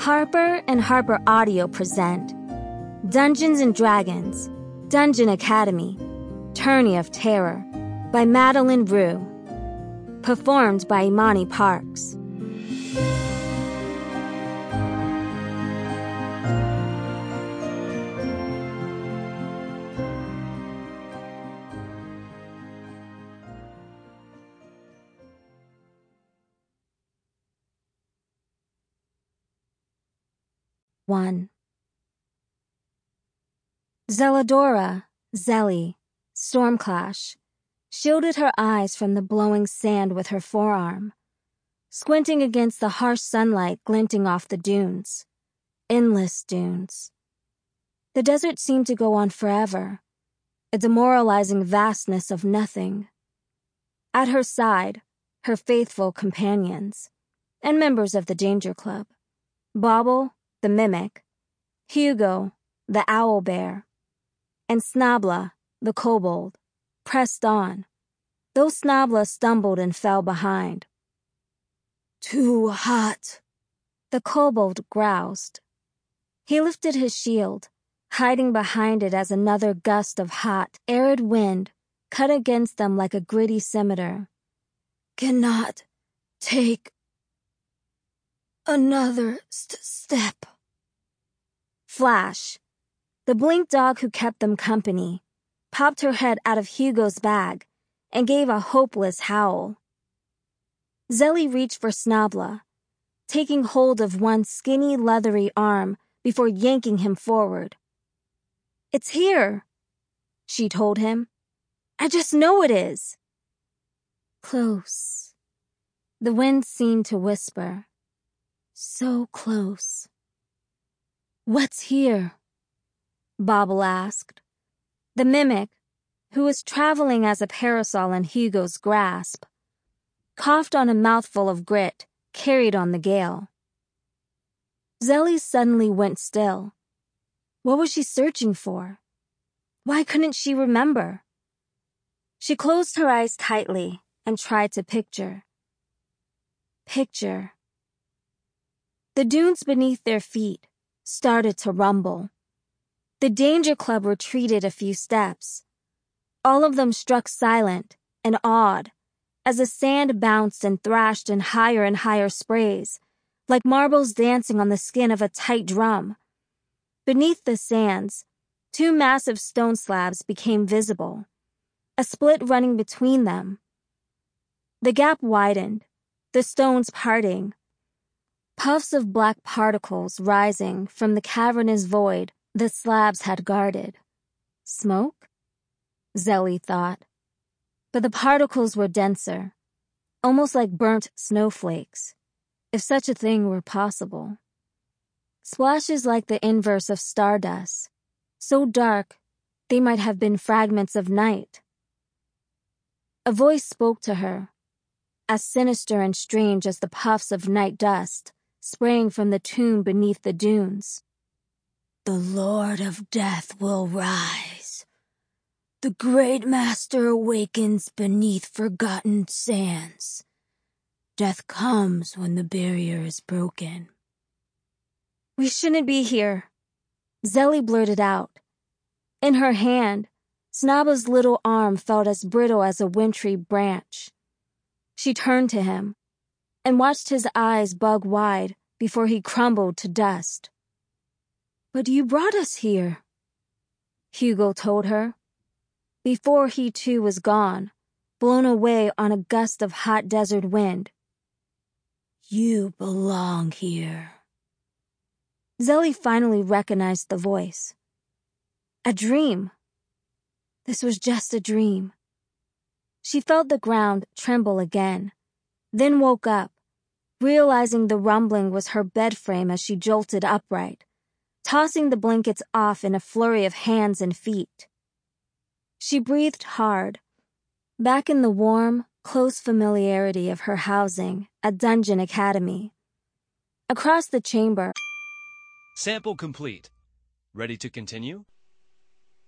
Harper and Harper Audio present Dungeons & Dragons, Dungeon Academy, Tourney of Terror by Madeline Rue. Performed by Imani Parks. One. Zeladora, Zelly, Stormclash, shielded her eyes from the blowing sand with her forearm, squinting against the harsh sunlight glinting off the dunes. Endless dunes. The desert seemed to go on forever, a demoralizing vastness of nothing. At her side, her faithful companions, and members of the Danger Club, Bauble, the Mimic, Hugo, the Owlbear, and Snabla, the Kobold, pressed on, though Snabla stumbled and fell behind. "Too hot," the Kobold groused. He lifted his shield, hiding behind it as another gust of hot, arid wind cut against them like a gritty scimitar. "Cannot take another step." Flash, the blink dog who kept them company, popped her head out of Hugo's bag and gave a hopeless howl. Zelly reached for Snabla, taking hold of one skinny, leathery arm before yanking him forward. "It's here," she told him. "I just know it is." Close. The wind seemed to whisper. So close. "What's here?" Bauble asked. The Mimic, who was traveling as a parasol in Hugo's grasp, coughed on a mouthful of grit carried on the gale. Zelly suddenly went still. What was she searching for? Why couldn't she remember? She closed her eyes tightly and tried to picture. The dunes beneath their feet started to rumble. The Danger Club retreated a few steps. All of them struck silent and awed as the sand bounced and thrashed in higher and higher sprays, like marbles dancing on the skin of a tight drum. Beneath the sands, two massive stone slabs became visible, a split running between them. The gap widened, the stones parting, puffs of black particles rising from the cavernous void the slabs had guarded. Smoke? Zelly thought. But the particles were denser, almost like burnt snowflakes, if such a thing were possible. Splashes like the inverse of stardust, so dark they might have been fragments of night. A voice spoke to her, as sinister and strange as the puffs of night dust spraying from the tomb beneath the dunes. "The Lord of Death will rise. The Great Master awakens beneath forgotten sands. Death comes when the barrier is broken." "We shouldn't be here," Zelly blurted out. In her hand, Snabla's little arm felt as brittle as a wintry branch. She turned to him and watched his eyes bug wide before he crumbled to dust. "But you brought us here," Hugo told her, before he too was gone, blown away on a gust of hot desert wind. "You belong here." Zelly finally recognized the voice. A dream. This was just a dream. She felt the ground tremble again, then woke up, realizing the rumbling was her bed frame as she jolted upright, tossing the blankets off in a flurry of hands and feet. She breathed hard, back in the warm, close familiarity of her housing at Dungeon Academy. Across the chamber. Sample complete. Ready to continue?